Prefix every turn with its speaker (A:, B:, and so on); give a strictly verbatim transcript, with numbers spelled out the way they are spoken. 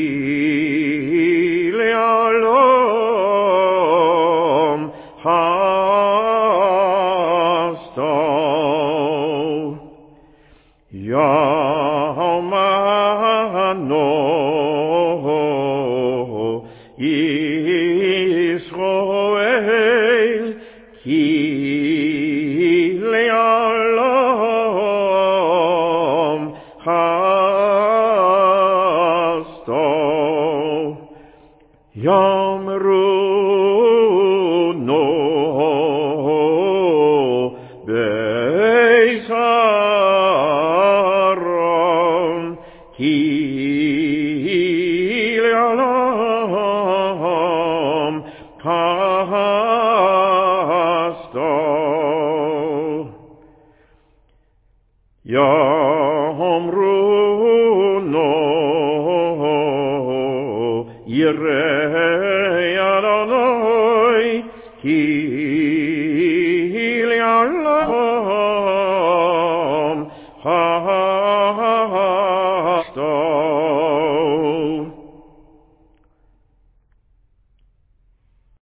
A: le'alom hasto Yamano Yisroel ki le'alom hasto Yamru no Beisaron ki le'alom hasto Yamru no Yireh Adonai ki